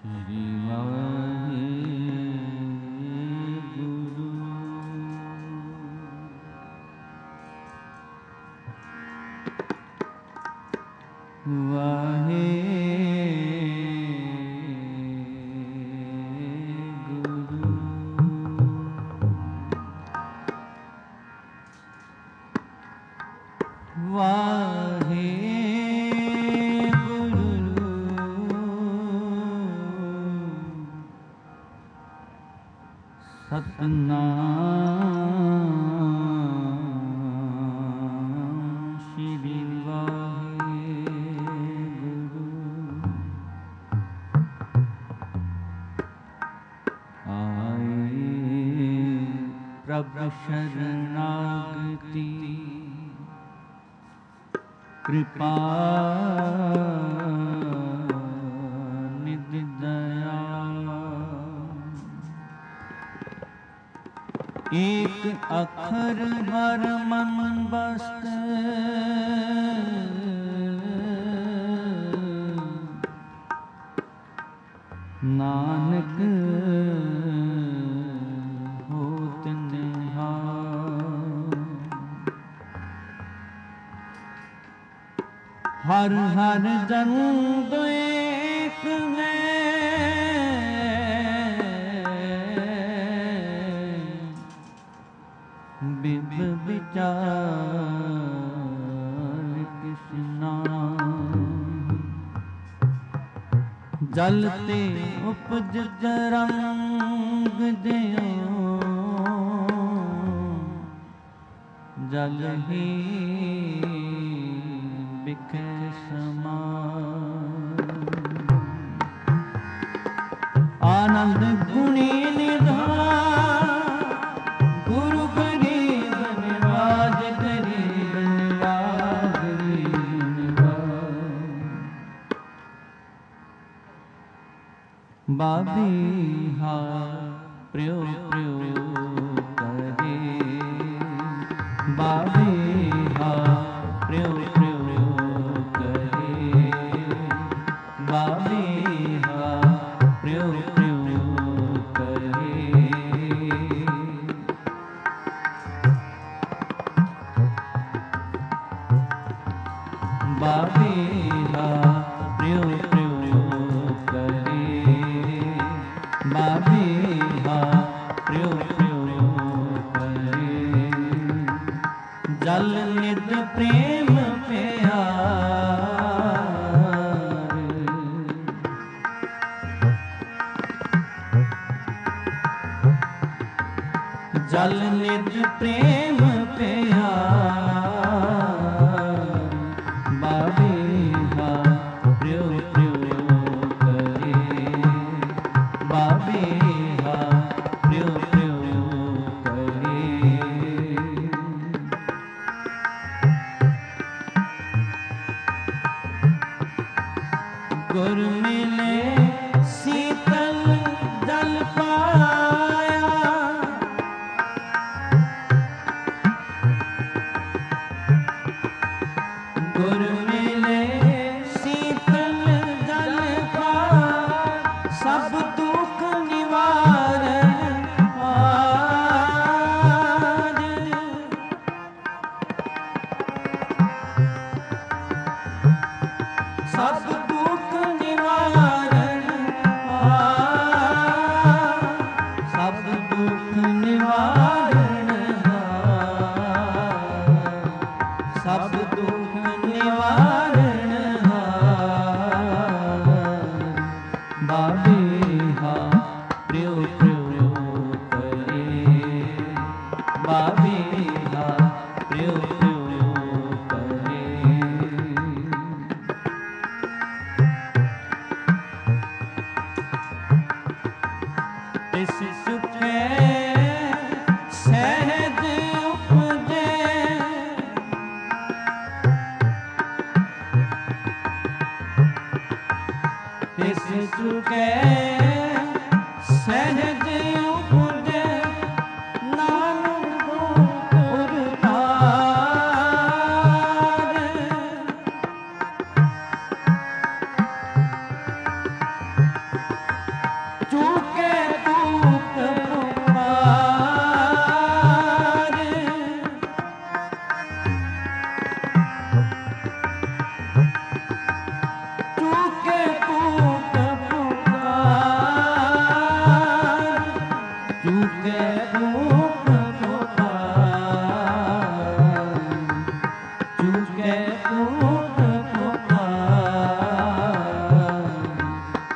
शरणागति कृपा निधि दया। एक अखर भर मन बस्त नानक हर हर जन एक है बिब विचार कृष्णा। जलते उपज तरंग ज्यों जल ही बिखे समान। आनंद गुणी निधान गुरु गरीब निवाज गरीब निवाज गरीब निवाज। बाबी हा प्रियो प्रियो करे बाबी हा प्रियो प्रियो करे बाबी हा प्रियो प्रियो करे। बाबी हा प्रियो प्रियो करे बाबी हा प्रियो प्रियो करे। जल निध प्रेम प्यार जल निध प्रेम प्यार बाबी हा प्रियो प्रियो करे बाबी हा प्रियो प्रियो करे। गुर मिले शीतल जल पाया गुर मिले शीतल जल पाया सब दुख निवारण आज। सब दुख निवारण सब दुख निवारण सब दुख निवारण बाबी हा प्रियो प्रियो करे बाबी हा प्रियो प्रियो करे। तिस सुखे सहज उपजे तिस सुखे सहज उपजे नानक गुर तार।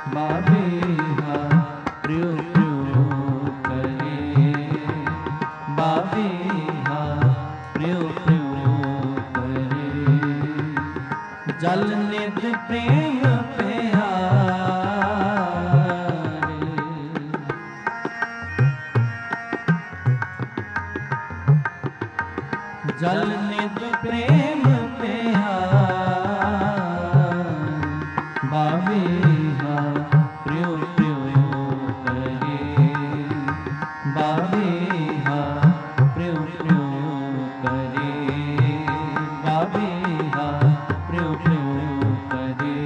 बाबेहा प्रियो प्रियो करे, बाबेहा प्रियो प्रियो करे। जल नित प्रेम प्यारे, जल नित प्रेम प्यारे, बाबेहा प्रियो प्रियो करे, बाबेहा प्रियो प्रियो करे, बाबेहा प्रियो प्रियो करे।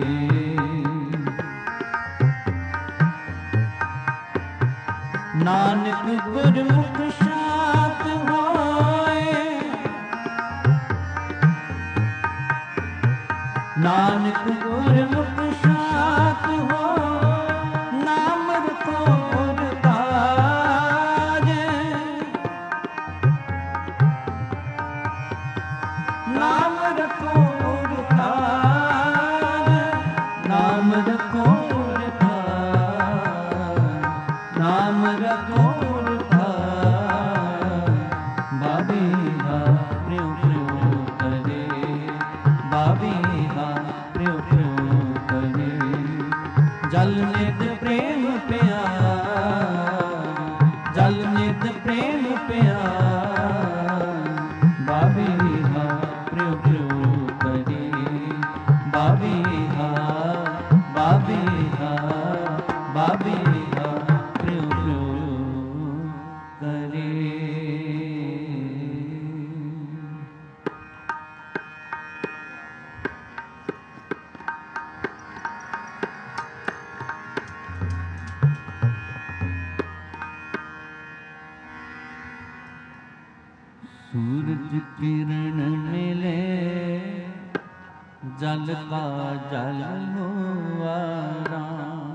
नानक गुरमुख साथ होए, नानक गुरमुख साथ हो, नाम रखो और ताजे, नाम रखो और ताजे, नाम रखो और ताजे, नाम रखो और ताजे। बाबेहा प्रियो प्रियो करे, बाबेहा प्रियो प्रियो करे। जल नित प्रेम प्यारे, जल नित प्रेम प्यारे, बाबेहा प्रियो प्रियो करे, बाबेहा बाबेहा बाबेहा प्रियो प्रियो करे। सूरज किरण मिले, जल का जल हुआरा,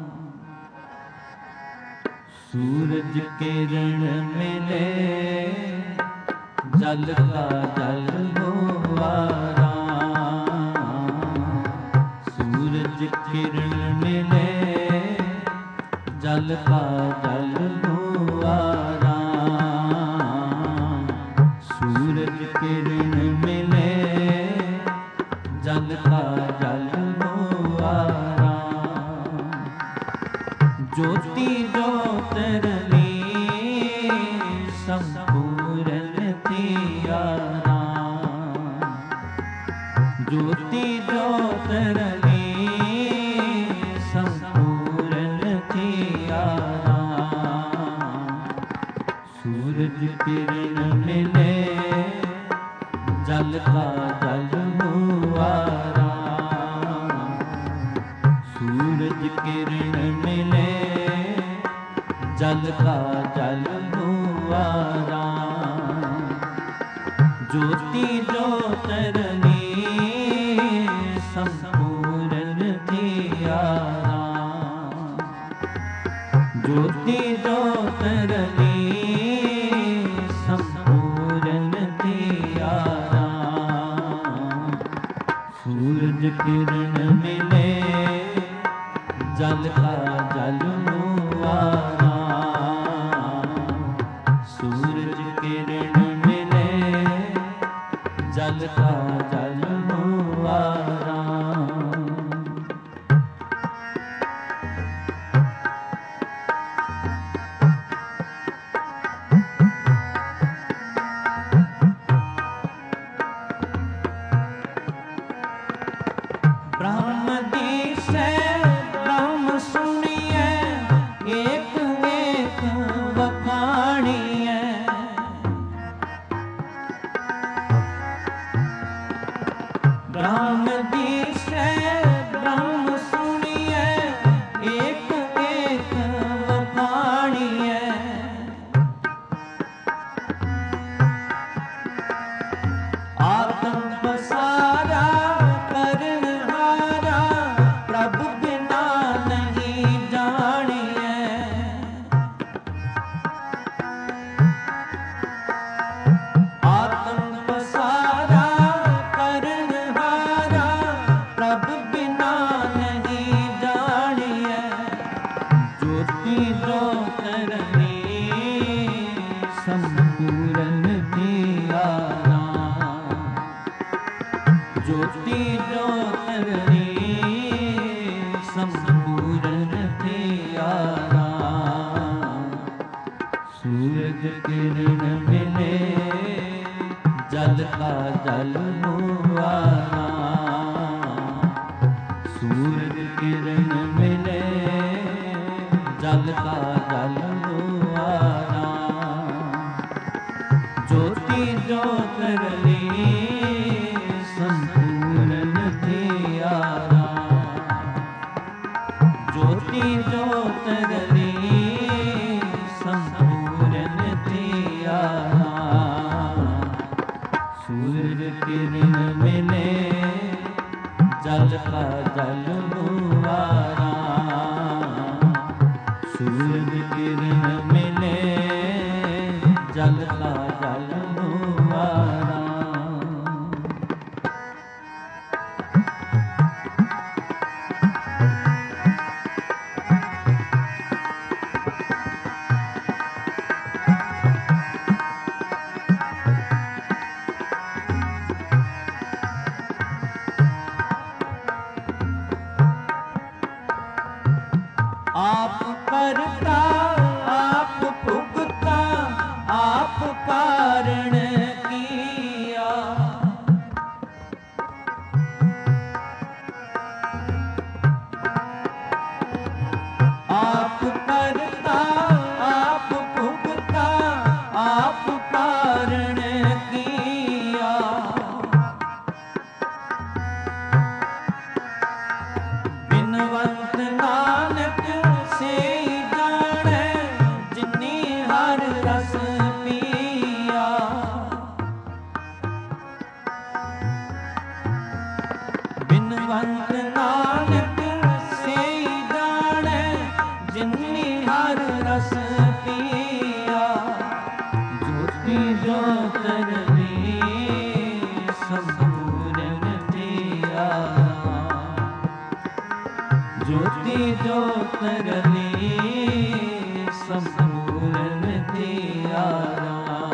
सूरज किरण मिले, जल का जल हुआरा, सूरज किरण मिले, जल का जल हुआरा, सूरज किरण मिले, जल का जल हुआरा। ज्योति ज्योतिर्नी संपूर्ण थियारा, ज्योति ज्योतिर्नी संपूर्ण थियारा, सूरज किरण मिले, जल का जल हुआरा, सूरज किरण मिले, जल का जल हुआरा। ज्योति ज्योतिर्नी संपूर्ण थियारा, ज्योति ज्योतिर्नी संपूर्ण थियारा, सूरज किरण मिले, जल का जल हुआरा, सूरज किरण मिले, जल का जल हुआरा। ब्रह्म दी से ब्रह्म सुनिए, एक ਆਰਾਮ। ਸੂਰਜ ਕਿਰਨ ਮਿਲੇ ਜਲ ਕਾ ਜਲ ਨੂੰ ਆਰਾਮ। ਸੂਰਜ ਕਿਰਨ ਮਿਲੇ ਜਲ ਕਾ ਜਲ ਨੂੰ ਆਰਾਮ। ਜੋਤੀ ਜੋਤ ਰਲੀ ਸੰਪੂਰਨ ਥਿਆਰਾ। ਜੋਤੀ ਜੋਤ ਰਲੀ ਸੰਪੂਰਨ ਥਿਆਰਾ। ਸੂਰਜ ਕਿਰਨ ਮਿਲੇ ਜਲ ਕਾ ਜਲ ਨੂੰ ਆਰਾਮ। ਸੂਰਜ ਕਿਰਨ ਮਿਲੇ ਜਲ ਕਾ ਜਲ ਨੂੰ ਆਰਾਮ। आप करता आप भुगता आप कारण किया। आप करता आप भुगता आप कारण किया। बिनवंत नानक से जाने जिनी हर रस पिया। बिनवंत नानक से जाने जिनी हर रस पिया। ज्योति ज्योत रली संपूर्ण थियारा। ज्योति ज्योत रली संपूर्ण थियारा।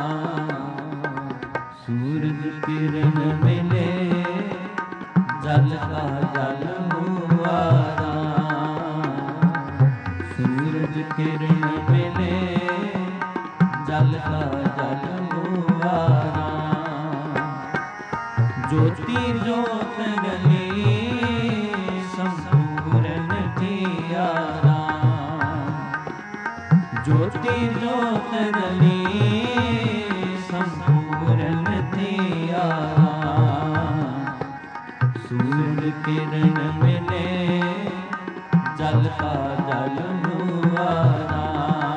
सूरज किरण मिले जल का जल हुआरा। सूरज किरण मिले जल का जल हुआरा। ज्योति ज्योत रली संपूर्ण थियारा। ज्योति ज्योत रली संपूर्ण थियारा। सूरज किरण मिले जल का जल हुआरा।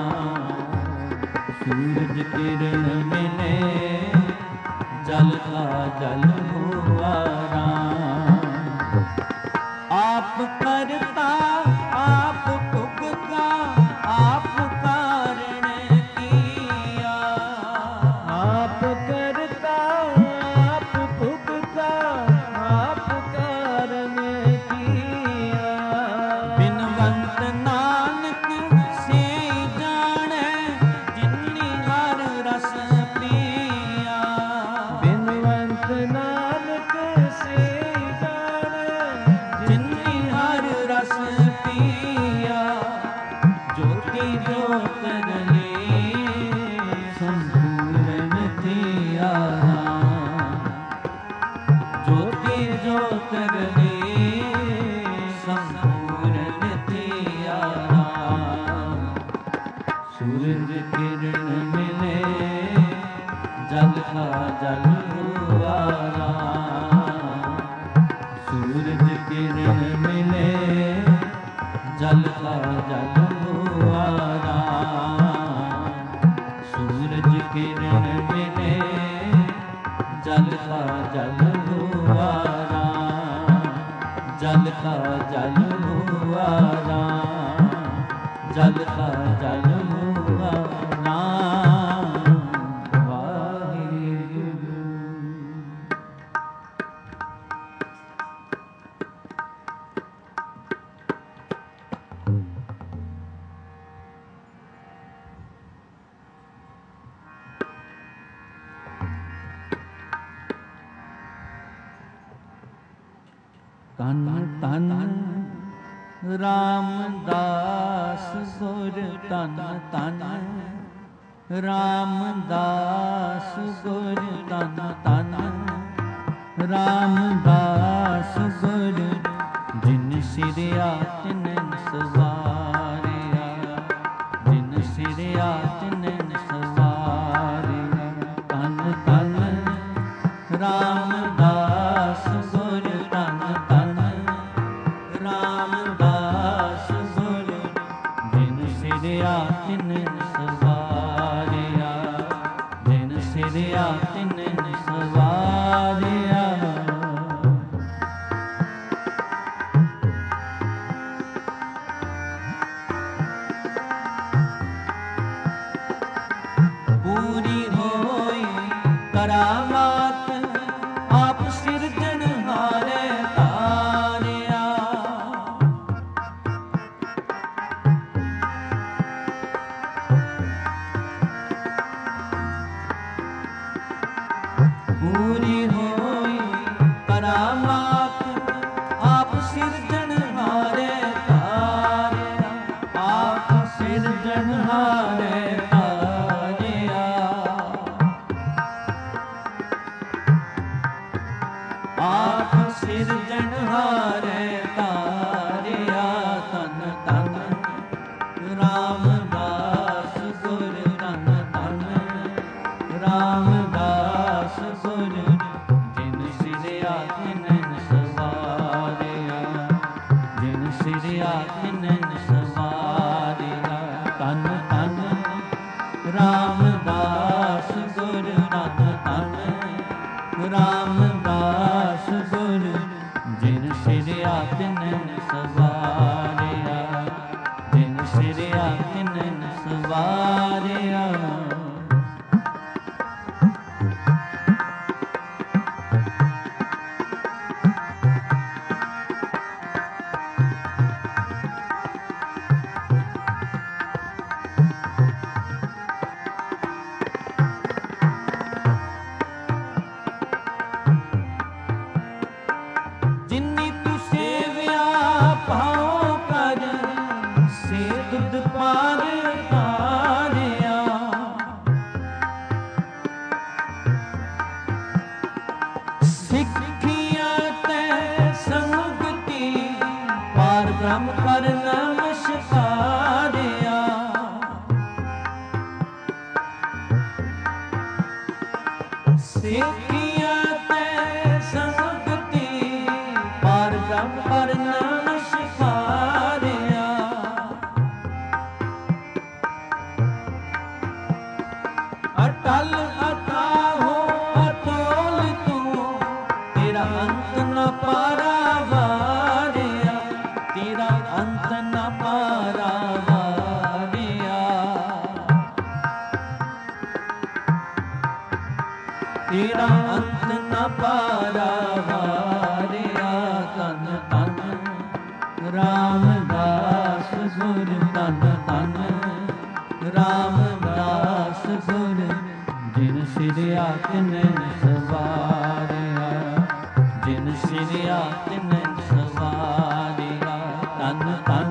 सूरज किरण मिले जल का जल हुआरा। आप करता आप भुगता आप कारण किया। आप करता आप भुगता आप कारण किया। बिनवंत नानक से जाने जिनी हर रस पिया। बिनवंत नानक से जिनी हर रस पिया। ज्योति ज्योत रली संपूर्ण थियारा। ज्योति ज्योत रली संपूर्ण थियारा। सूरज किरण मिले जल का जल हुआरा। सूरज किरण मिले जल का जल हुआरा। सूरज किरण मिले जल का जल हुआरा। जल का जल हुआरा। जल का जल हुआरा। वाहिगुरु। ਤਨ ਤਨ ਰਾਮਦਾਸ ਧਨ ਧਨ ਰਾਮਦਾਸ ਗੁਰ ਧਨ ਧਨ ਰਾਮਦਾਸ ਗੁਰ ਜਿਨ ਸਿਰਿਆ ਤਿਨ ਸਵਾਰਿਆ ਜਿਨ ਸਿਰਿਆ ਤਿਨ ਸਵਾਰਿਆ ਧਨ ਧਨ ਰਾਮਦਾਸ ਗੁਰ ਧਨ ਧਨ ਰਾਮਦਾਸ ਗੁਰ ਜਿਨ ਸਿਰਿਆ ਤਿਨ ਸਵਾਰਿਆ ਜਿਨ ਸਿਰਿਆ ਤਿਨ ਸਵਾਰਿਆ ਪੂਰੀ ਹੋਈ ਕਰਾਮਾਤ ਆਪ ਸਿਰਜਣਹਾਰੇ ਤਾਰਿਆ ਪੂਰੀ ਹੋਈ ਕਰਾਮਾਤ ਆਪ ਸਿਰਜਣਹਾਰੇ ਤਾਰਿਆ ਆਪ ਸਿਰਜਣਹਾਰੇ ਤਾਰਿਆ ਆਪ ਸਿਰਜਣਹਾਰੇ ਤਾਰਿਆ ਧਨ ਧਨ ਰਾਮਦਾਸ ਗੁਰ ਧਨ ਧਨ ਰਾਮਦਾਸ ਗੁਰ ਜਿਨ ਸਿਰਿਆ ਤਿਨ ਸਵਾਰਿਆ ਜਿਨ ਸਿਰਿਆ ਤਿਨ ਸਵਾਰਿਆ ਧਨ ਧਨ ਰਾਮਦਾਸ ਗੁਰ ਧਨ ਧਨ ਰਾਮਦਾਸ ਗੁਰ ਜਿਨ ਸਿਰਿਆ ਤਿਨ ਸਵਾਰਿਆ ਜਿਨ ਸਿਰਿਆ ਤਿਨ ਸਵਾਰਿਆ ਜਿਨੀ ਤੂੰ ਸੇਵਿਆ ਭਾਉ ਕਰ ਸੇ ਦੁੱਧ ਪਾਰ ਤਾਰਿਆ ਸਿੱਖਿਆ ਤੈ ਸੰਗਤੀ ਪਾਰ ਬ੍ਰਹਮ ਕਰ ਨਮਸਕਾਰਿਆ ਸਿੱਖਿਆ ਤੈ ਸੰਗਤੀ ਪਾਰ ਬ੍ਰਹਮ ਕਰ ਨਮਸਕਾਰਿਆ ਅਟਲ ਅਥਾਹੋ ਅਤੋਲ ਤੂੰ ਤੇਰਾ ਅੰਤ ਨ ਪਾਰਾਵਾਰਿਆ ਤੇਰਾ ਅੰਤ ਨ ਪਾਰਾਵਾਰਿਆ ਤੇਰਾ ਅੰਤ ਨ ਪਾਰਾਵਾਰਿਆ ਧਨ ਧਨ ਰਾਮਦਾਸ ਗੁਰ ਧਨ ਧਨ ਰਾਮਦਾਸ ਗੁਰ ਜਿਨ ਸਿਰਿਆ ਤਿਨ ਸਵਾਰਿਆ ਜਿਨ ਸਿਰਿਆ ਤਿਨ ਸਵਾਰਿਆ ਧਨ ਧਨ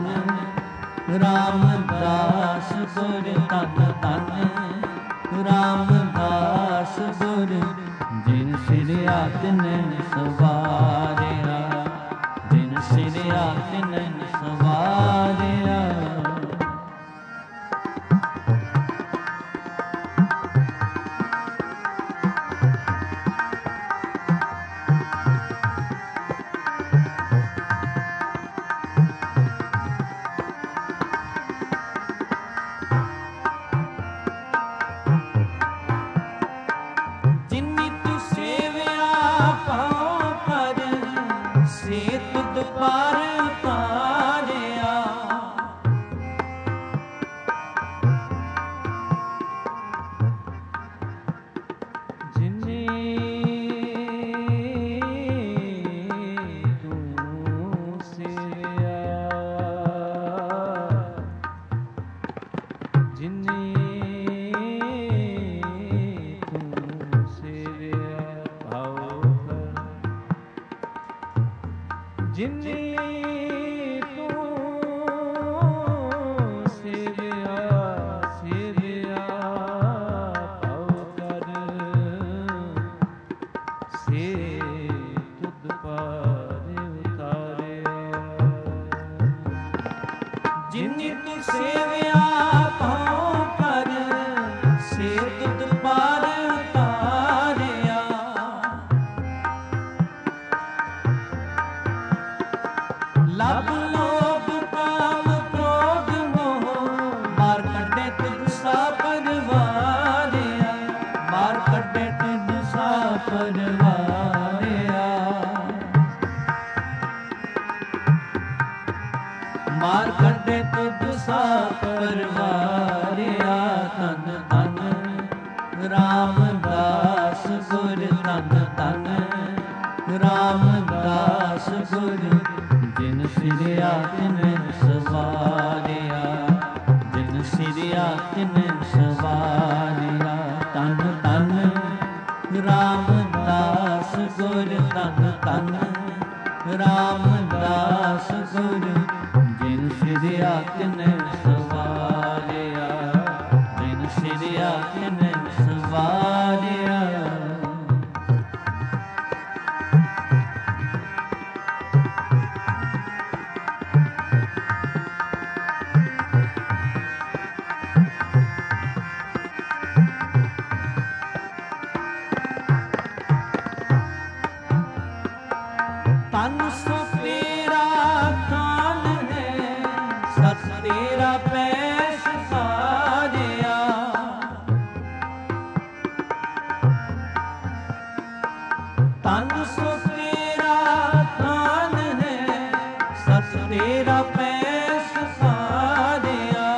ਰਾਮਦਾਸ ਗੁਰ ਧਨ ਧਨ ਰਾਮਦਾਸ ਗੁਰ ਜਿਨ ਸਿਰਿਆ ਤਿਨ ਸਵਾਰਿਆ ਜਿਨ ਸਿਰਿਆ ਤਿਨ ਸਵਾਰਿਆ ਜਿਨੀ ਤੂੰ ਸੇਵਿਆ ਭਾਉ ਕਰ ਸੇ ਤੁਧ ਪਾਰ ਤਾਰਿਆ ਜਿਨੇ ਤੂੰ ਸੇਵਿਆ ਜਿਨੇ ਜਿਨੀ ਤੂੰ ਸੇਵਿਆ ਮਾਨਸਾ ਪਰਵਾਰਿਆ। ਧੰਨ ਧੰਨ ਰਾਮਦਾਸ ਗੁਰ, ਧੰਨ ਧੰਨ ਰਾਮਦਾਸ ਗੁਰ, ਜਿਨ ਸਿਰਿਆ ਤਿਨ ਸਵਾਰਿਆ, ਜਿਨ ਸਿਰਿਆ ਤਿਨ ਸਵਾਰਿਆ। ਧੰਨ ਧੰਨ ਰਾਮਦਾਸ ਗੁਰ, ਧੰਨ ਧੰਨ ਰਾਮਦਾਸ ਗੁਰ, ਜਿਨ ਸਿਰਿਆ ਤਿਨ ਸਵਾਰਿਆ, ਜਿਨ ਸਿਰਿਆ ਤਿਨ ਸਵਾਰਿਆ। ਤਨ ਸੋ ਤੇਰਾ ਖਾਨ ਹੈ, ਸਤ ਤੇਰਾ ਪੈਸ ਸਾਰਿਆ। ਤਨ ਸੋ ਤੇਰਾ ਖਾਨ ਹੈ, ਸਤ ਤੇਰਾ ਪੈਸ ਸਾਰਿਆ।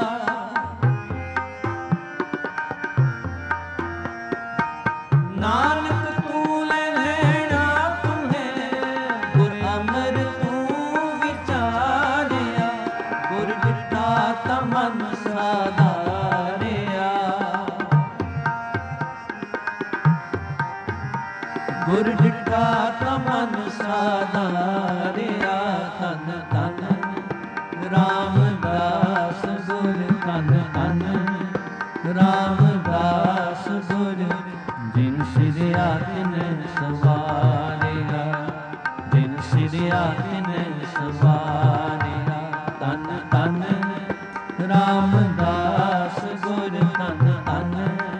ਨਾਨਕ ਤੂੰ ਲੈਣਾ ਤੂੰ ਹੈ, ਗੁਰ ਅਮਰ ਤੂੰ ਵਿਚਾਰਿਆ। ਗੁਰ ਦਿੱਤਾ ਤਾ ਮਨ ਸਾਧਾਰਿਆ, ਗੁਰ ਦਿੱਤਾ ਤਾ ਮਨ ਸਾਧਾਰਿਆ। ਧੰਨ ਧੰਨ ਰਾਮਦਾਸ ਗੁਰ, ਧੰਨ ਧੰਨ ਰਾਮਦਾਸ ਗੁਰ, ਜਿਨ ਸਿਰਿਆ ਤਿਨ ਸਵਾਰਿਆ, ਜਿਨ ਸਿਰਿਆ ਤਿਨ ਸਵਾਰਿਆ। ਧੰਨ ਧੰਨ ਰਾਮਦਾਸ ਗੁਰ, ਧੰਨ ਧੰਨ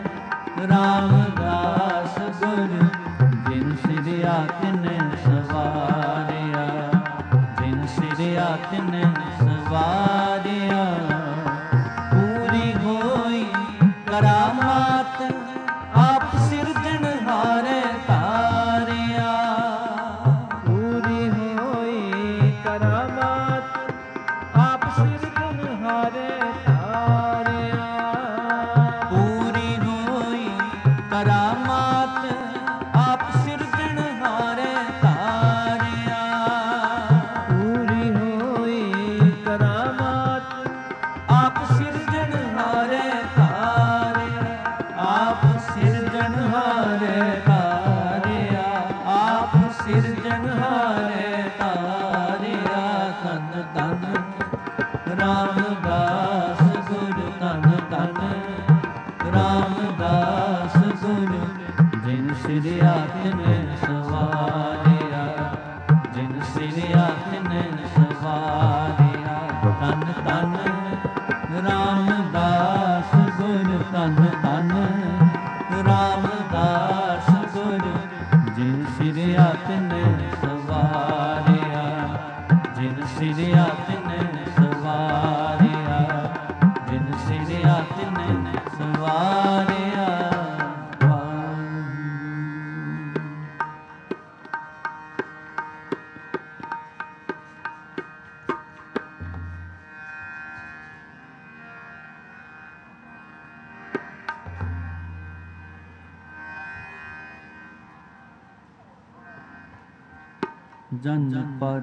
ਰਾਮਦਾਸ ਗੁਰ, ਜਿਨ ਸਿਰਿਆ ਤਿਨ ਸਵਾਰਿਆ, ਜਿਨ ਸਿਰਿਆ ਤਿਨ ਸਵਾਰਿਆ। ਪੂਰੀ ਹੋਈ ਕਰਾਮਾਤ ਆਪ ਸਿਰਜਣਹਾਰੇ ਧਾਰਿਆ। ਪੂਰੀ ਹੋਈ ਕਰਾਮਾਤ ਆਪ ਸਿਰਜਣਹਾਰੇ ਧਾਰਿਆ। ਪੂਰੀ ਹੋਈ ਕਰਾਮਾਤ ਆਪ ਸਿਰਜਣਹਾਰੇ ਧਾਰਿਆ। ਪੂਰੀ ਹੋਈ ਕਰਾਮਾਤ ਆਪ ਸਿਰਜਣਹਾਰੇ ਧਾਰਿਆ। ਆਪ ਸਿਰਜਣਹਾਰੇ ਧਾਰਿਆ, ਆਪ ਸਿਰਜਣਹਾਰੇ ਧਾਰਿਆ। ਧੰਨ ਧੰਨ ਰਾਮਦਾਸ ਗੁਰ, ਧੰਨ ਧੰਨ ਰਾਮਦਾਸ ਗੁਰ, ਜਿਨ ਸਿਰਿਆ ਤਿਨ ਸਵਾਰਿਆ, ਜਿਨ ਸਿਰਿਆ ਤਿਨ ਸਵਾਰਿਆ। ਧੰਨ ਧੰਨ ਰਾਮਦਾਸ ਗੁਰ, ਧੰਨ ਧੰਨ ਰਾਮਦਾਸ ਗੁਰ, ਜਿਨ ਸਿਰਿਆ ਤਿਨ ਸਵਾਰਿਆ, ਜਿਨ ਸਿਰਿਆ ਤਿਨ ਸਵਾਰਿਆ, ਜਿਨ ਸਿਰਿਆ ਤਿਨ ਸਵਾਰਿਆ। ਜਨ ਪਰ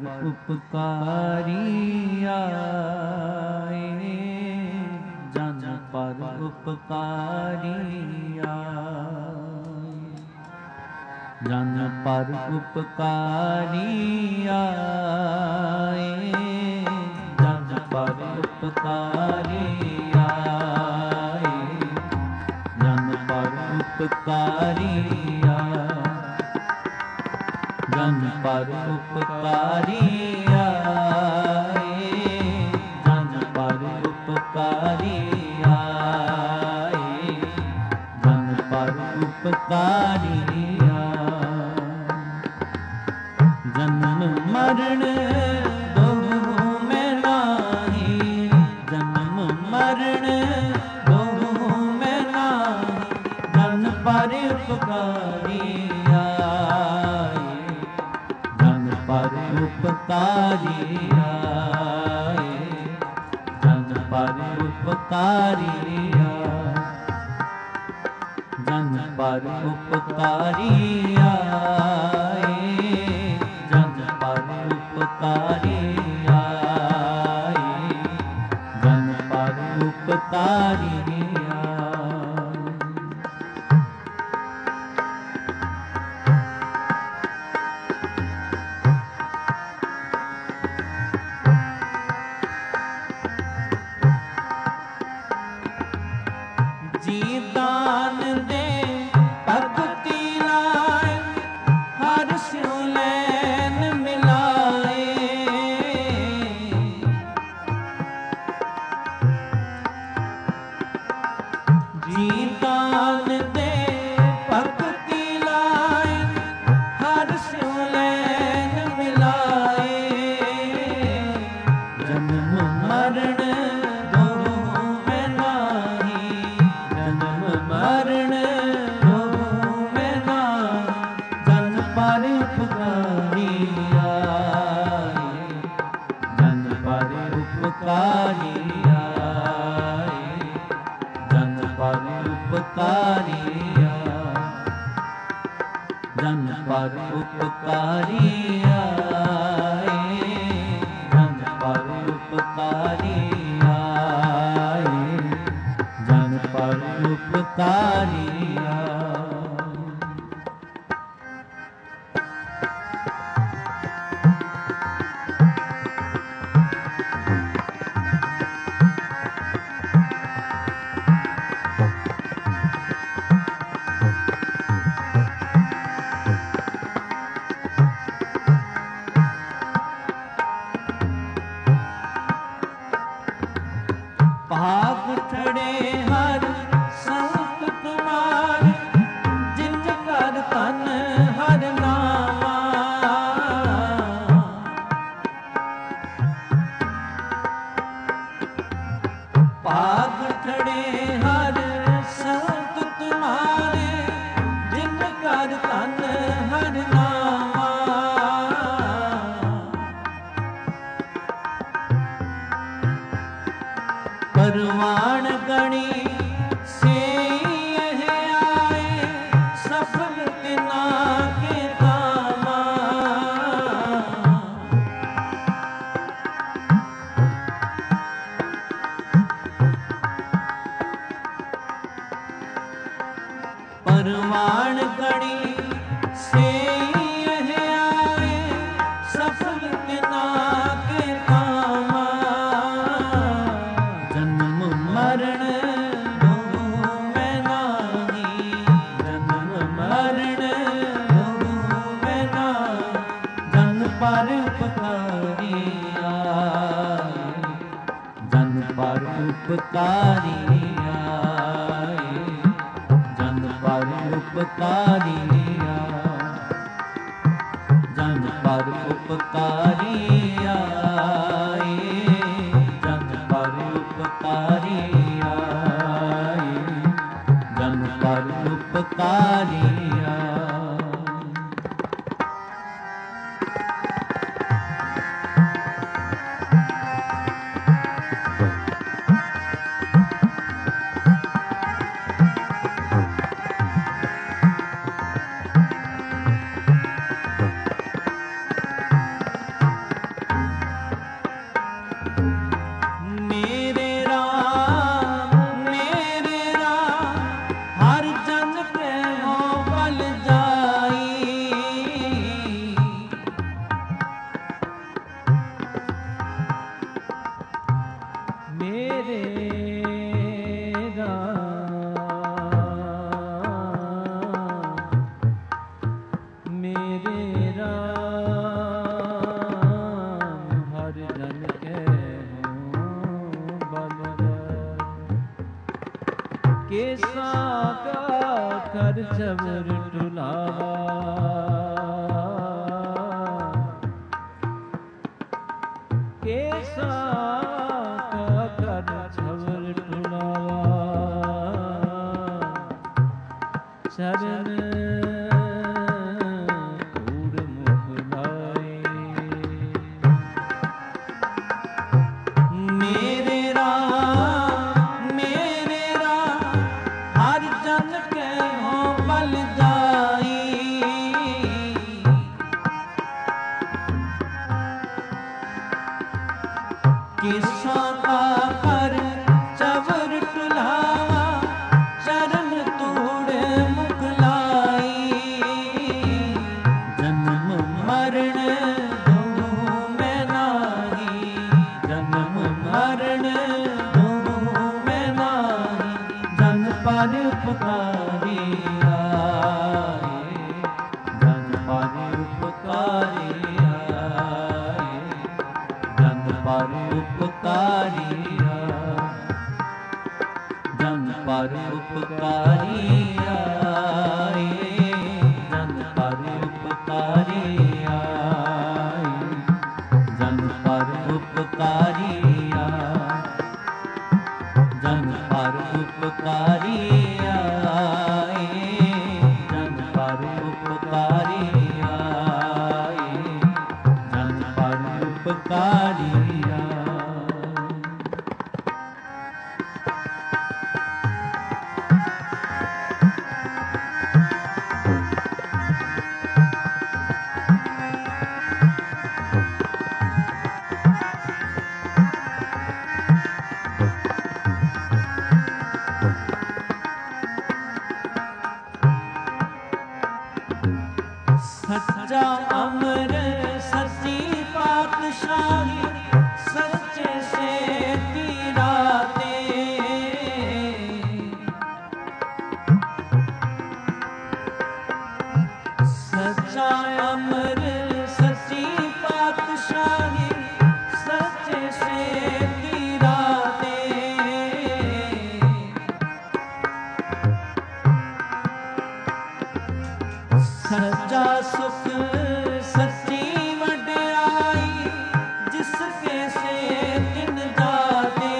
ਉਪਕਾਰੀ ਆਏ, ਜਨ ਪਰ ਉਪਕਾਰੀ ਆਏ, ਜਨ ਪਰ ਉਪਕਾਰੀ ਆਏ, ਜਨ ਪਰ ਉਪਕਾਰੀ ਆਏ, ਜਨ ਪਰ ਉਪਕਾਰੀ ਆਏ, ਜਨ ਪਰ ਉਪਕਾਰੀ ਆਏ, ਜਨ ਪਰ ਉਪਕਾਰੀ ਆਏ, ਜਨ ਪਰ ਉਪਕਾਰੀ ਆਏ। ਜਨਮ ਮਰਨ ਦੋਹੂ ਮੈਂ ਨਾਹੀ, ਜਨਮ ਮਰਨ ਦੋਹੂ ਮੈਂ ਨਾਹੀ, ਜਨ ਪਰ ਉਪਕਾਰੀ ਉਪਕਾਰੀ ਆਏ, ਜਨ ਪਰ उपकारिया, जन पर उपकारिया, जन पर उपकारिया, जन पर उपकारिया। जी दान दे भगति लाए, हर स्यों लैन मिलाए। जी दान दे भगति लाए, हर स्यों लैन मिलाए। जन्म मरण मरण होवे ना, जन पर उपकारिया, जन पर उपकारिया, जन पर उपकारिया, जन पर उपकारिया, जन पर उपकारिया, जन पर उपकारिया। भाग ठड़े हर संत तुम्हारे, जिन कर तन हर नामा। भाग ठड़े हर संत तुम्हारे, जिन कर तन हर नामा। परवान गणी से यह आए, सफल तिना के कामा। परवान गणी से यह आए, सफल तिना के कामा। मरण होवे नाही, जन्म मरण होवे ना, जन पर उपकारिया, जन पर उपकारिया, जन पर उपकारिया, जन पर उपकारिया, जन पर उपकारिया, जन पर उपकारिया। केसा का कर जबर टुलावा, केसा का कर जबर टुलावा। चरण कूड़ मुख लाए, मेरे राम ਪਰ ਉਪਕਾਰੀ ਆਏ, ਜਨ ਪਰ ਉਪਕਾਰੀ ਆਏ, ਜਨ ਪਰ ਉਪਕਾਰੀ ਆਏ, ਜਨ ਪਰ ਉਪਕਾਰੀ ਆਏ, ਜਨ ਪਰ ਉਪਕਾਰੀ ਆਏ, ਜਨ ਪਰ ਉਪਕਾਰੀ ਆਏ, ਜਨ ਪਰ ਉਪਕਾਰੀ ਆਏ, ਜਨ ਪਰ ਉਪਕਾਰੀ ਆਏ, ਜਨ ਪਰ ਉਪਕਾਰੀ ਆਏ। ਸੱਚਾ ਅਮਰ ਸੱਚੀ ਪਾਤਸ਼ਾਹੀ, ਸੱਚੇ ਸੇਤੀ ਰਾਤੇ, ਸੱਚਾ ਅਮਰ ਸੱਚੀ ਪਾਤਸ਼ਾਹੀ, ਸੱਚੇ ਸੇਤੀ ਰਾਤੇ, ਸੱਚਾ ਸੁਖ ਸੱਚੀ ਵਡਿਆਈ, ਜਿਸ ਕੇ ਸੇ ਤਿਨ ਜਾਤੇ,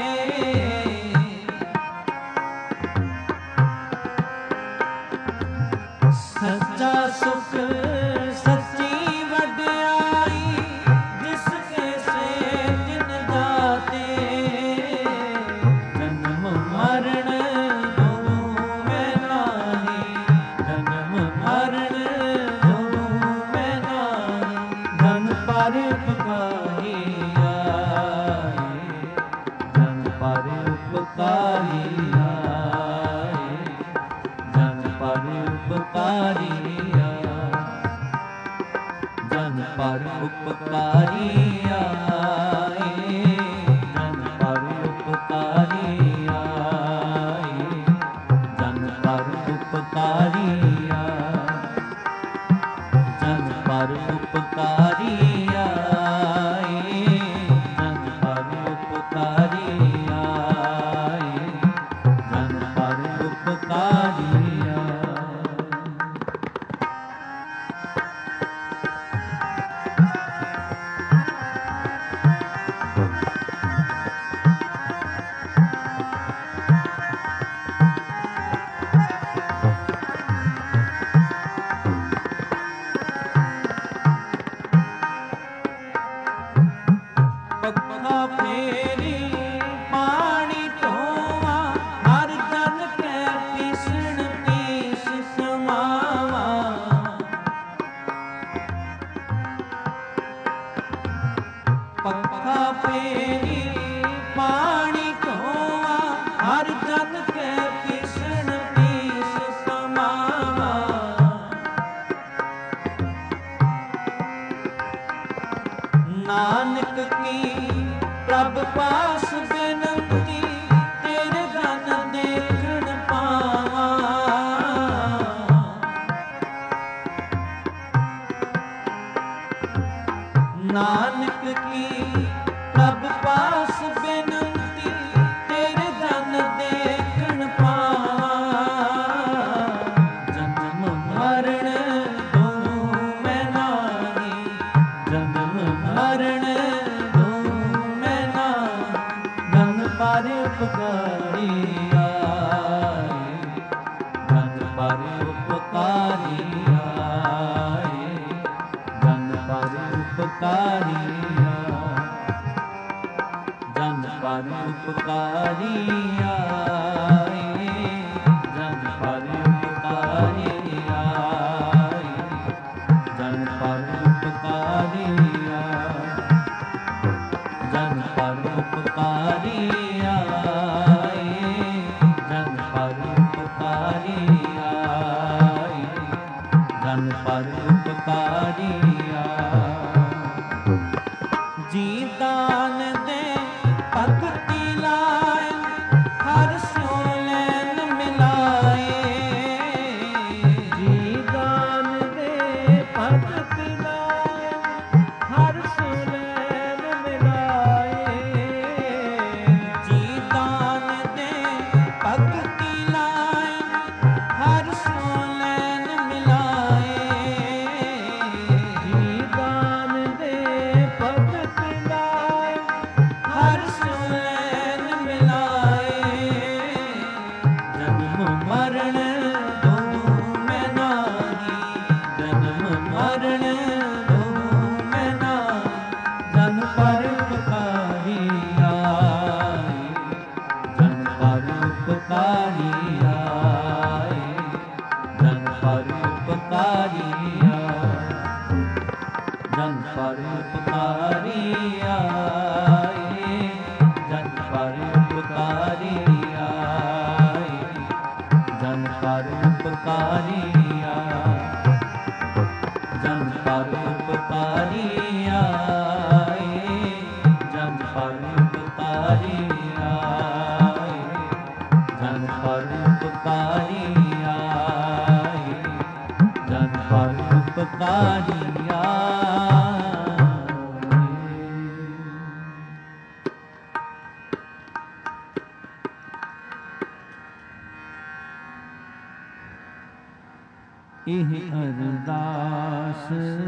ਸੱਚਾ ਸੁਖ ਸੱਚੀ ਵਡਿਆਈ, ਜਿਸ ਕੇ ਸੇ ਤਿਨ ਜਾਤੇ, ਜਨਮ ਮਰਨ ਦੋਵੇਂ ਨਾਹੀ, ਜਨਮ ਮਰਨ ਦੋਵੇਂ ਨਾਹੀ, ਜਨ ਪਰ ਉਪਕਾਰੀ ਆਏ, ਜਨ ਪਰ ਉਪਕਾਰੀ ਆਏ, ਜਨ ਪਰ ਉਪਕਾਰੀ ਆਏ, ਜਨ ਪਰ ਉਪਕਾਰੀ ਆਏ, ਜਨ ਪਰ ਉਪਕਾਰੀ ਆਏ, ਜਨ ਪਰ ਉਪਕਾਰੀ ਆਏ, ਜਨ ਪਰ ਉਪਕਾਰੀ ਆਏ, ਜਨ ਪਰ ਉਪਕਾਰੀ ਆਏ, ਜਨ ਪਰ ਉਪਕਾਰੀ ਆਏ। ਪੱਖਾ ਫੇਰੀ ਪਾਣੀ ਧੋਵਾ, ਹਰ ਜਨ ਕੈ ਪੀਸਣ ਪੀਸ ਸਮਾਵਾ, ਪੱਖਾ ਫੇਰੀ ਪਾਣੀ ਧੋਵਾ, ਹਰ ਜਨ ਕੈ ਪੀਸਣ ਪੀਸ ਸਮਾਵਾ, ਨਾਨਕ ਕੀ ਪ੍ਰਭ ਪਾਸ ਬੇਨੰਤੀ, ਤੇਰੇ ਜਨ ਦੇਖਣ ਪਾਵਾਂ, ਨਾਨਕ ਕੀ ਪ੍ਰਭ ਪਾਸ ਬੇਨੰਤੀ, ਤੇਰੇ ਜਨ ਦੇਖਣ ਪਾਵਾਂ, ਜਨਮ ਮਰਨ ਦੋਵੇਂ ਨਾਹੀ, ਜਨਮ ਮਰਨ ਦੋਵੇਂ ਨਾਹੀ, ਜਨ ਪਰ ਉਪਕਾਰੀ ਆਏ, ਜਨ ਪਰ ਉਪਕਾਰੀ ਆਏ, ਜਨ ਪਰ ਉਪਕਾਰੀ ਆਏ, ਜਨ ਪਰ ਉਪਕਾਰੀ ਆਏ, ਜਨ ਪਰ ਉਪਕਾਰੀ ਆਏ, ਜਨ ਪਰ ਉਪਕਾਰੀ ਆਏ, ਜਨ ਪਰ ਉਪਕਾਰੀ ਆਏ, ਜਨ ਪਰ ਉਪਕਾਰੀ ਆਏ, ਜਨ ਪਰ ਉਪਕਾਰੀ ਆਏ। ਜੀ ਦਾਨ ਦੇ ਭਗਤੀ ਲਾਇ, आए, जन पर उपकारी आए, जन पर उपकारी आए, जन पर उपकारी आए, जन पर उपकारी आए, जन पर उपकारी आए, जन पर उपकारी आए। इह अरदास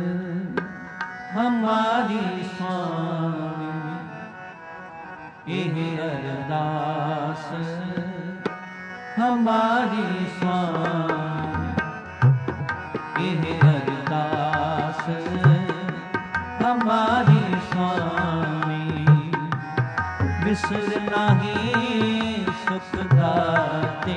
हमारी स्वामी, इह अरदास हमारी स्वामी, इह अरदास हमारी स्वामी, बिसर नहीं सुख दाते,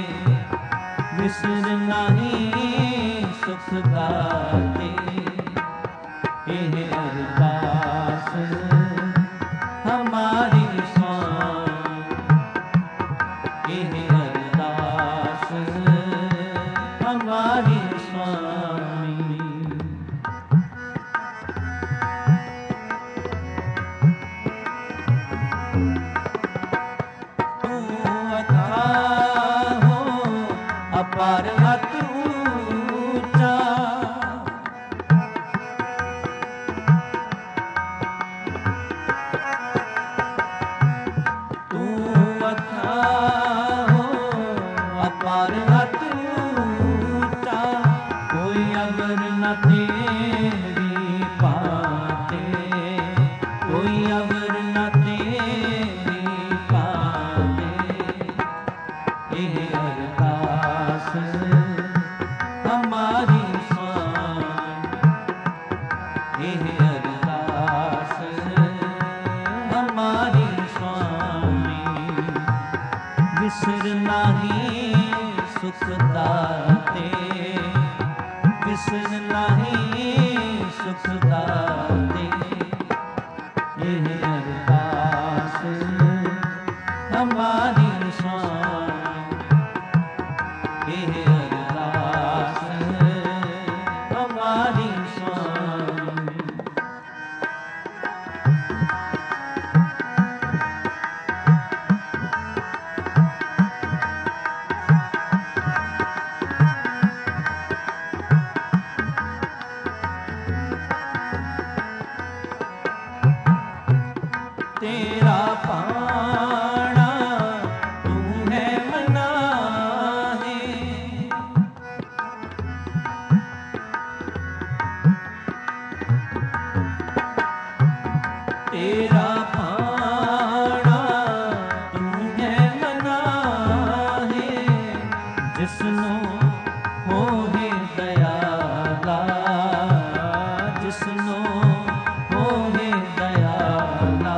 बिसर नहीं सुख दाते, इह अरदास हमारी स्वामी, इह अरदास हमारी स्वामी। तू अथाह हो अपार अति ऊंचा, तू अथाह हो अपार अति ऊंचा, कोई अगर न तेरी पाते, कोई अगर न तेरी पाते, इह अरदास हमारी स्वामी, इह अरदास हमारी स्वामी, बिसर नहीं सुख दाते, बिसर नहीं सुख दाते, इह अरदास हमारी स्वामी, इह अरदास हमारी स्वामी। तेरा पाना तू है मनाहे, तेरा पाना तू है मनाहे, जिसनो मोहे दयाला, जिसनो मोहे दयाला,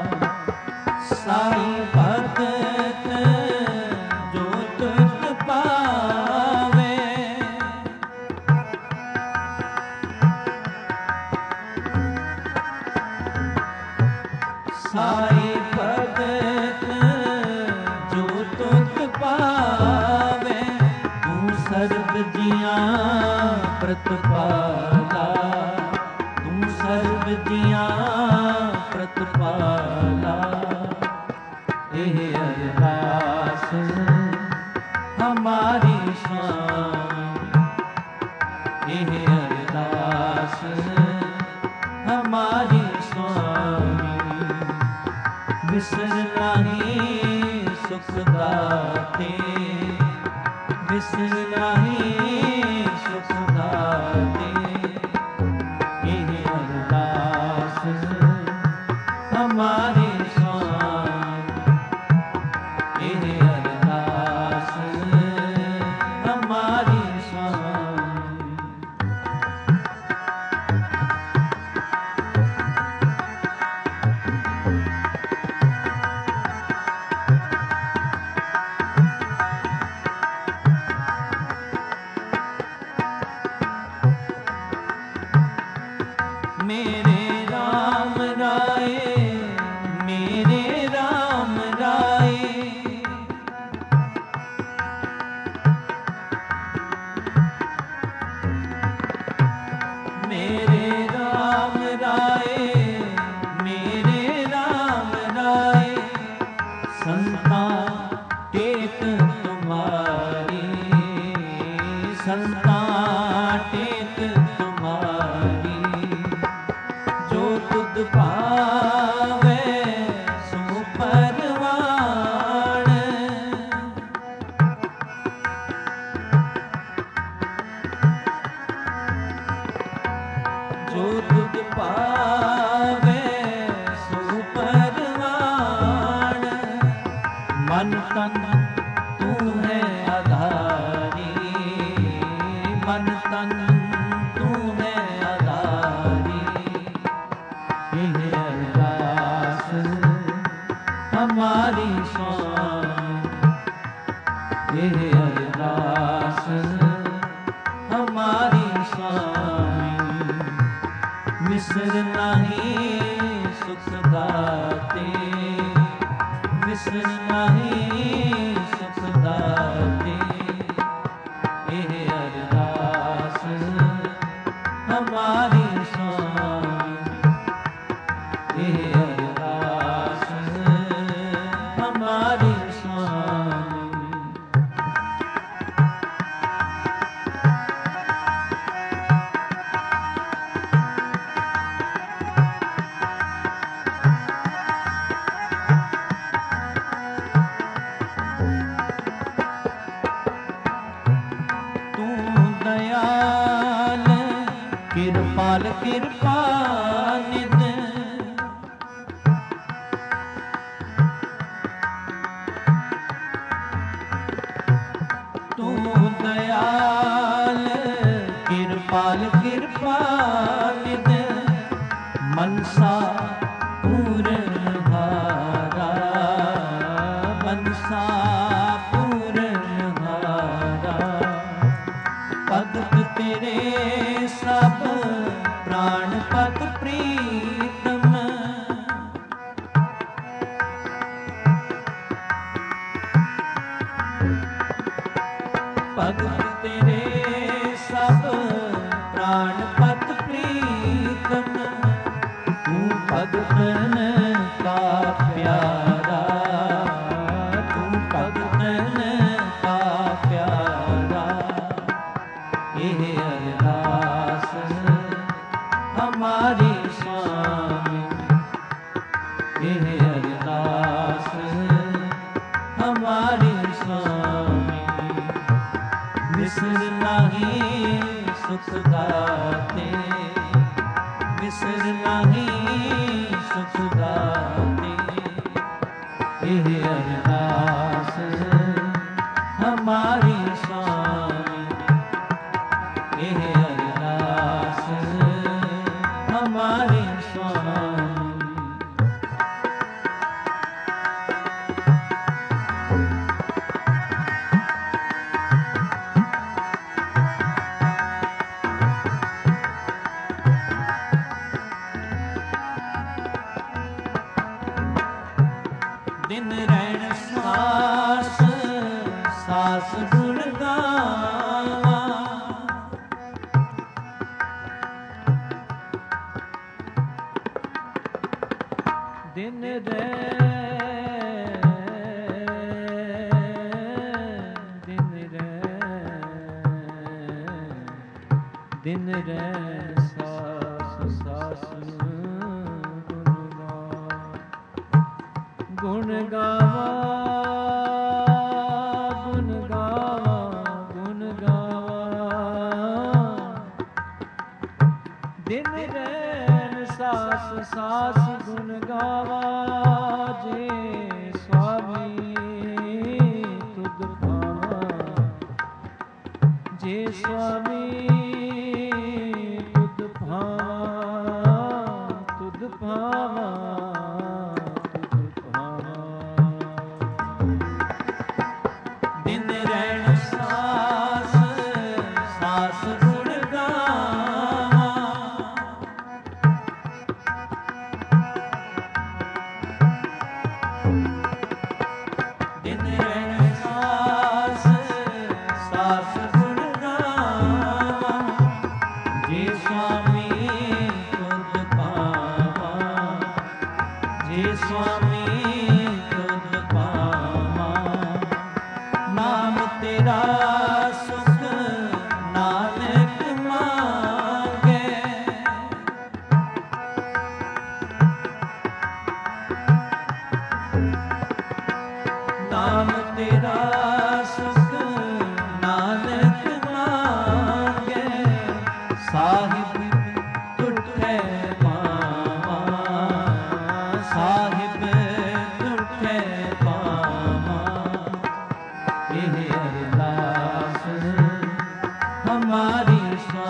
साई भगत जो तुझ पावे, साई भगत जो तुझ पावे, तू सर्व जिया प्रतिपाला, तू सर्व जिया प्रतिपाला, इह अरदास हमारी स्वामी, इह अरदास हमारी स्वामी, बिसर नहीं सुख दाते, बिसर नहीं सुख दाते, इह अरदास हमारी स्वामी, इह अरदास हमारी स्वामी। संतान टेक तुम्हारी, संतान टेक तुम्हारी। जो तुध पावे सो परवान, जो तुध पावे सो परवान। मन तन तू है आधारी, मन तन तू है आधारी। यह अरदास हमारी स्वामी, यह अरदास हमारी स्वामी। मिसर नहीं सुख दाते, मिसर नहीं सुख दाते। यह अरदास हमारी स्वामी, यह अरदास हमारी स्वामी। तू दयाल कृपाल कृपा निध, तू दयाल कृपाल कृपा निध। मनसा पूरन हारा, मनसा पूरन हारा। भगत तेरे सब प्राण पत प्रीतम, भगत तेरे सब प्राण पत प्रीतम। तू भगतन का प्यारा, तू भगतन का प्यारा। यह अरदास हमारी स्वामी, यह अरदास हमारी स्वामी। मिसर नहीं सुख दाते, मिसर नहीं सुख दाते। यह अरदास हमारी स्वामी, यह अरदास हमारी स्वामी। दिन रैन सास सास गुण गावा, दिन दिन रैन सास सास गुण गावा, गुण गावा, गुण गावा। दिन रैन सास सास गुण गावा। जे स्वामी तुध भावा, जे स्वामी तुध भावा, तुध भावा, तुध भावा। तेरा सुख नानक मांगे, साहिब तुठे पावा, साहिब तुठे पावा। यह अरदास हमारी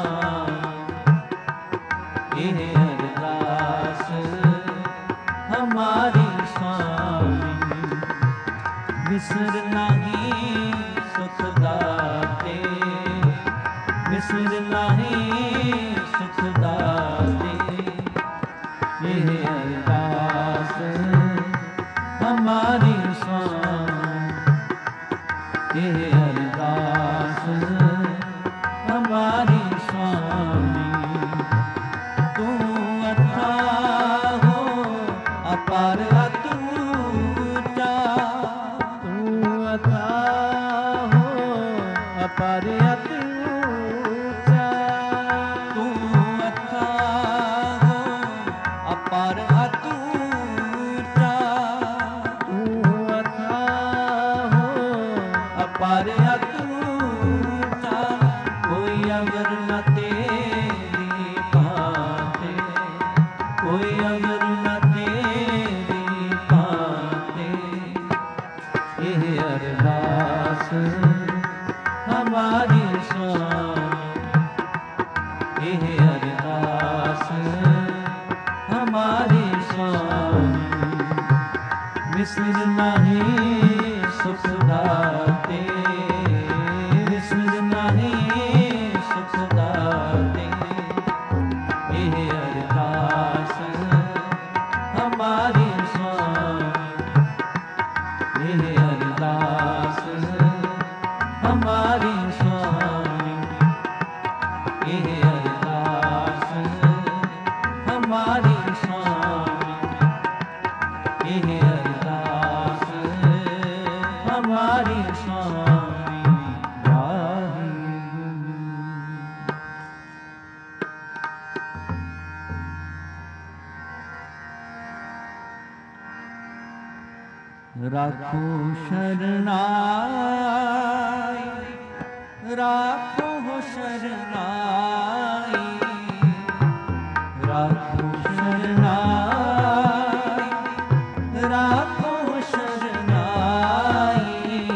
स्वामी, यह अरदास हमारी स्वामी। विसर नहीं सुख दाते, विसर नहीं सुख दाते। यह अरदास हमारी स्वामी, यह अरदास हमारी स्वामी। तू अथाह हो अपार अतूटा, तू अथाह हो अपार अतूटा, तू अथाह हो अपार अतूटा, तू अथाह हो अपार अतूटा। कोई अगर न तेरी पाते, कोई अगर न तेरी पाते। यह अरदास हमारी स्वामी, यह अरदास हमारी स्वामी। विसर नहीं सुख दाते, विसर नहीं सुख दाते। यह अरदास हमारी स्वामी, यह अरदास हमारी स्वामी, यह अरदास हमारी स्वामी, यह अरदास हमारी स्वामी। राखो शरणाई, राखो शरणाई, राखो शरणाई, राखो शरणाई।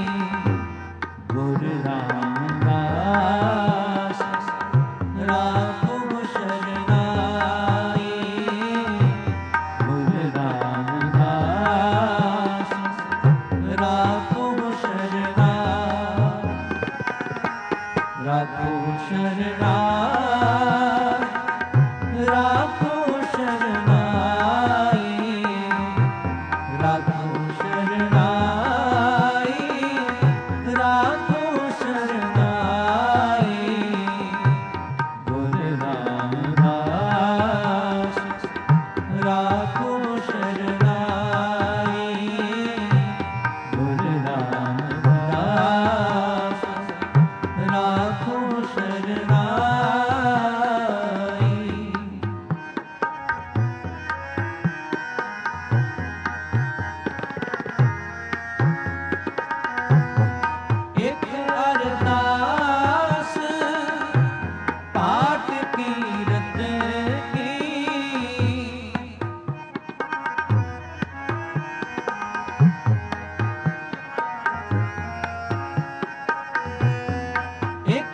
गुरु रामदास राखो शरणाई, गुरु रामदास राखो शरणाई, राखो शरणाई, राखो शरणाई, राखो शरणाई, राखो शरणाई। गुरु रामदास राखो शरणाई, गुरु रामदास राखो शरणाई। एक अरदास पाठ कीरत की, एक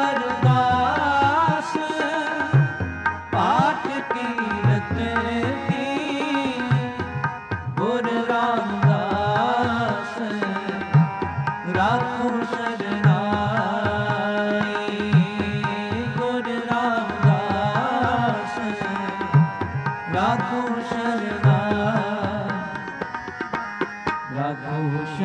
अरदास पाठ कीरत की। गुरु रामदास राखो शरणाई, गुरु रामदास राखो शरणाई, राखो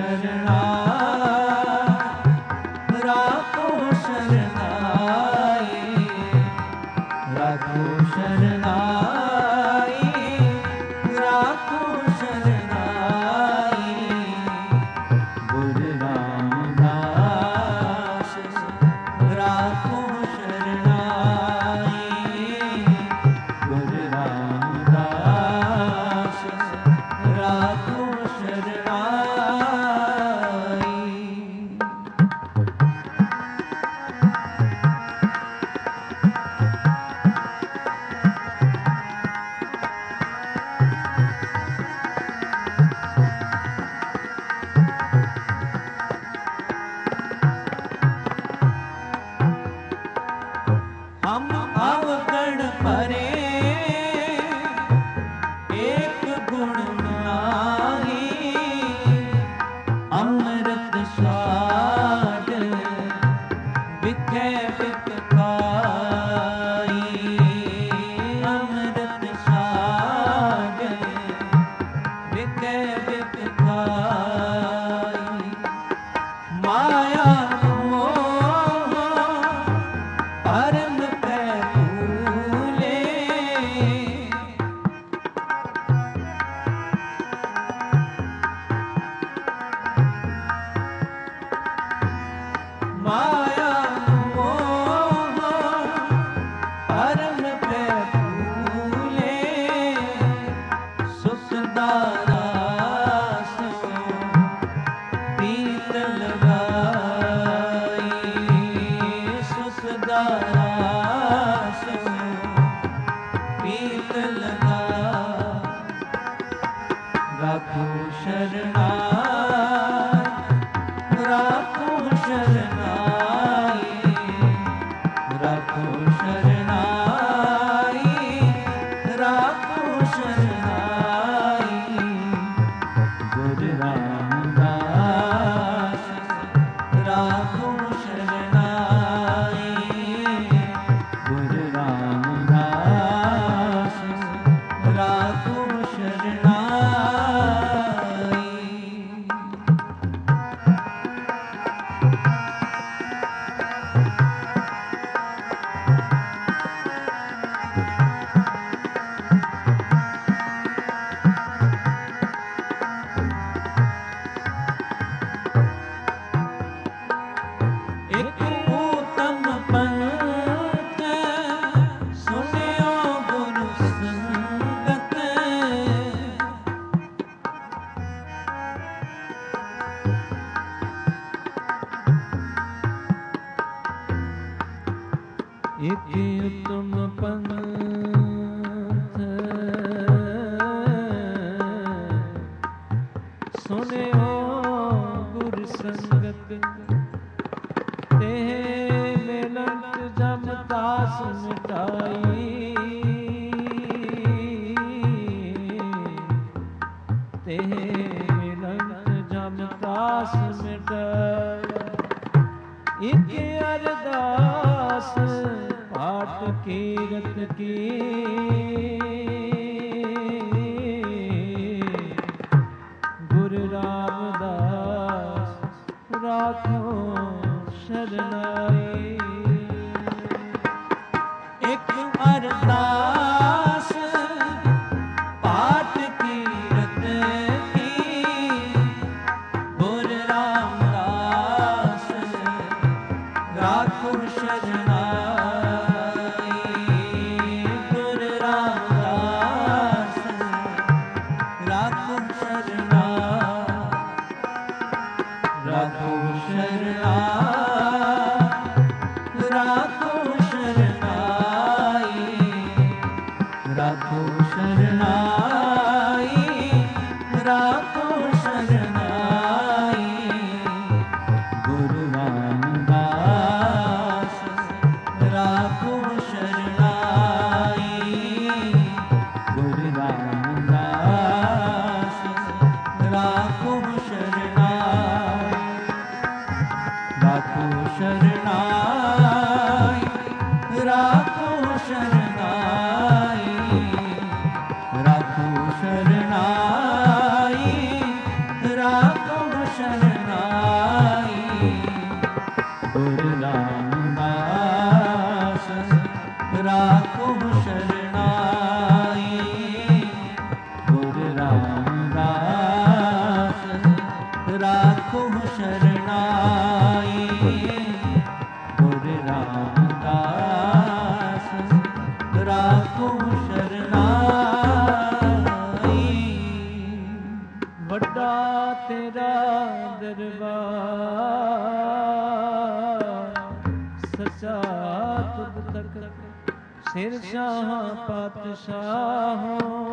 शरणाई, राखो शरणाई, राखो शरणाई, राखो शरणाई। गुरु रामदास लगाई सुखदास पीत लगा राखो शरणाई राखो शरणाई राखो शरणाई राखो शरणाई गुरु रामदास राखो शरणाई गुरु रामदास राखो शरणाई। एक उत्तम पंथ सुनियो गुरु संगत एक उत्तम पंथ सुनियो गुरु संगत ते मिलत जम दास मिटाई ते मिलत जम दास मिटाई एक अरदास पाठ कीरत की गुरु रामदास राखो शरणाई। एक अरदास पाठ कीरत की गुरु रामदास राखो शरणाई गुरु रामदास राखो शरणाई राखो शरणाई राखो शरणाई राखो शरणाई राखो शरणाई गुरु रामदास राखो शरणाई गुरु रामदास राखो शरणाई राखो शरणाई राखो शरणाई राखो शरणाई राखो शरणाई गुरु रामदास राखो शरणाई गुरु रामदास राखो शरणाई गुरु रामदास राखो शरणाई। वड्डा तेरा दरबार सच्चा तुद तक सिर शाह पातशाह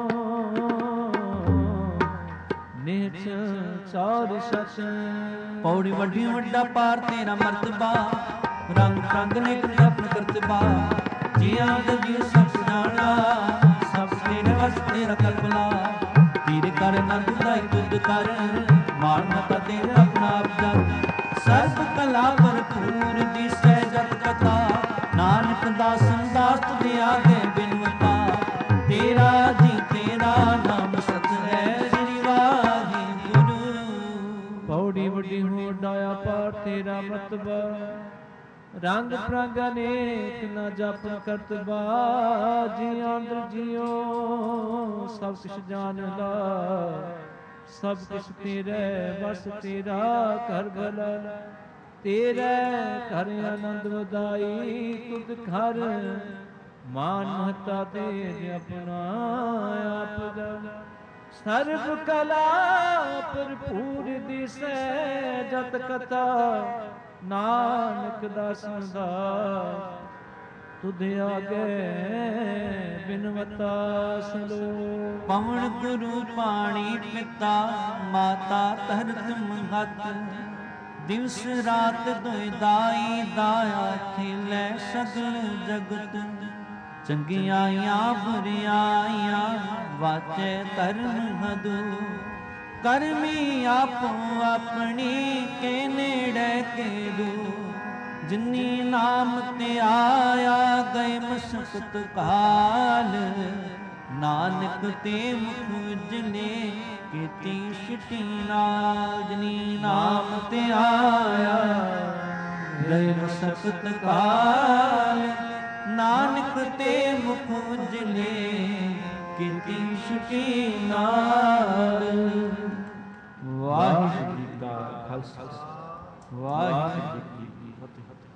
निच चार सच पौड़ी वड्डी वड्डा पार तेरा मर्तबा रंग रंग ने अपन करतबा जिया जी सब जाना सब तेरे वस तेरा कलबला तीर कर नंद दाई तुद कर मार मता तेरा अपना आप जग सर्व कला भरपूर दिसै जग कथा नानक दासन दास तुझे आगे बिनवता तेरा जी तेरा नाम सत है श्री वाहिगुरु। पौड़ी वड्डी हो डाया पार तेरा मतबा रंग प्रंग अनेक न जप करतबा जिया अंदर जियो सब कुछ जान ला सब कुछ तेरे बस तेरा कर भला तेरे घर आनंद वदाई तुद घर मान महता तेरे अपना आप ਸਰਬ ਕਲਾ ਭਰਪੂਰ ਦਿਸੈ ਜਤ ਕਥਾ ਨਾਨਕ ਦਾਸਨ ਦਾ ਤੁਧ ਆਗੇ ਬਿਨਵਤਾ ਸਲੋ। ਪਵਨ ਗੁਰੂ ਪਾਣੀ ਪਿਤਾ ਮਾਤਾ ਧਰਤ ਮੰਗਤ ਦਿਵਸ ਰਾਤ ਦੁਇ ਦਾਈ ਦਾਇਆ ਖੇਲੇ ਸਗਲ ਜਗਤ ਚੰਗਿਆਈਆਂ ਬੁਰਿਆਈਆਂ ਵਾਚੈ ਧਰਮ ਹਦੂ ਕਰਮੀ ਆਪੋ ਆਪਣੀ ਕੇ ਨੇੜੇ ਕੇ ਦੂ ਜਿਨੀ ਨਾਮ ਤੇ ਆਇਆ ਗਏ ਮਸਕਤ ਕਾਲ ਨਾਨਕ ਤੇ ਮੁਖ ਉਜਲੇ ਕੀਤੀ ਛਿਟੀ ਨਾਲ ਜਿਨੀ ਨਾਮ ਤੇ ਆਇਆ ਗਏ ਮਸਕਤ ਕਾਲ ਨਾਨਕ ਤੇ ਮੁਖ ਉਜਲੇ ਕੀਤੀ ਛਿਟੀ ਨਾਲ। ਵਾਹਿਗੁਰੂ ਜੀ ਕਾ ਖਾਲਸਾ ਵਾਹਿਗੁਰੂ ਜੀ ਕੀ ਫਤਿਹ।